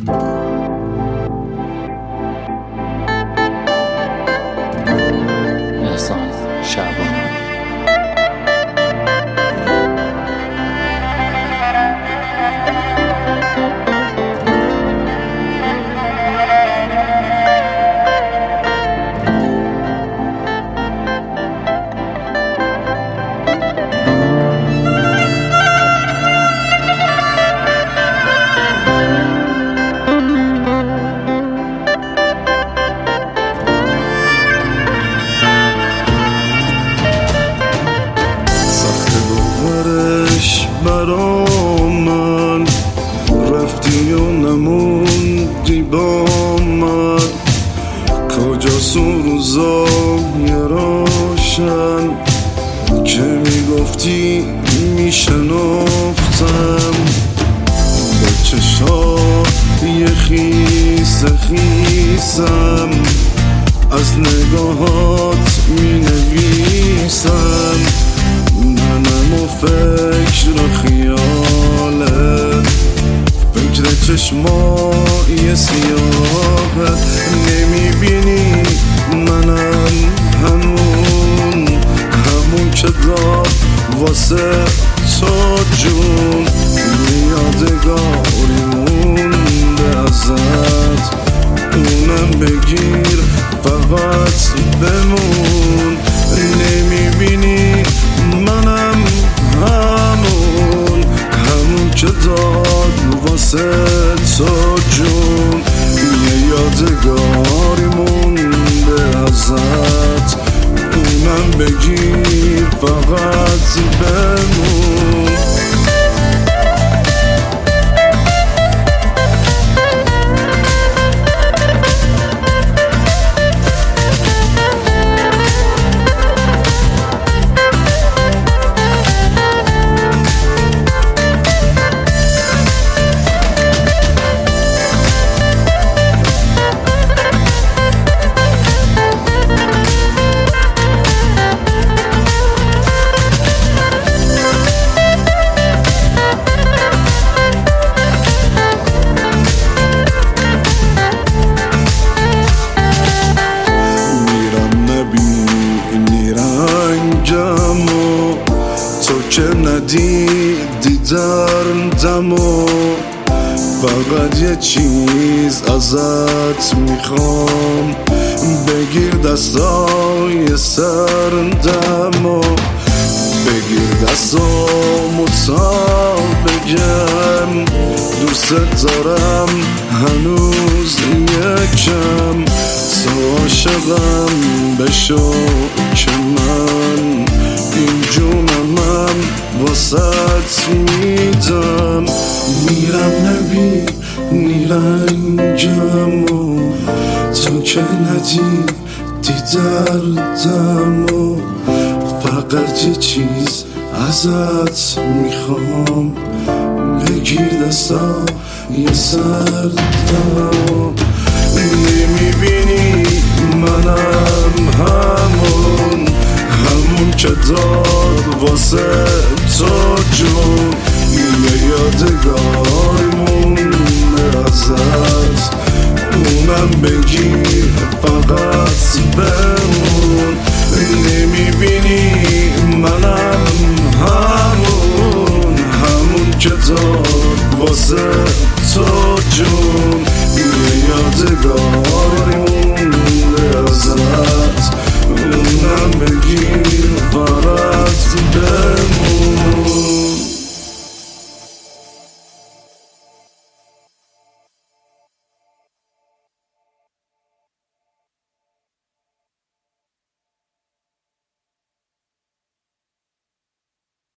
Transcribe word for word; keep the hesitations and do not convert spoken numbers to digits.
احسان شعبان. برا من رفتی و نموندی با من، کجاست اون روزای روشن که میگفتی میشناختم؟ با چشای خیس خیسم از نگاهات مینویسم، منم و فکر و خیاله، فکر چشمای سیاهت. نمیبینی منم همون همون که داد واسه تو جون، یادگاری مونده ازت، اونم بگیر فقط بمون. نمیبینی منم همون همون که داد واسه تو جون، یه یادگاری مونده ازت، اونم بگیر فقط بمون. که ندیدی دردم و فقط یه چیز ازت میخوام، بگیر دستای سردم و بگیر دستامو تا بگم دوست دارم هنوز یکم، تو عاشقم بشو که من این جونمم واسط میدم. میرم نبینی رنگم و تو که ندیدی دردم و فقط یه چیز ازت میخوام، بگیر دستای سردم. نمیبینی منم همون همون که داد واسه تو جون، یه یادگاری مونده ازت، اونم بگیر فقط بمون. نمیبینی منم همون همون که داد واسه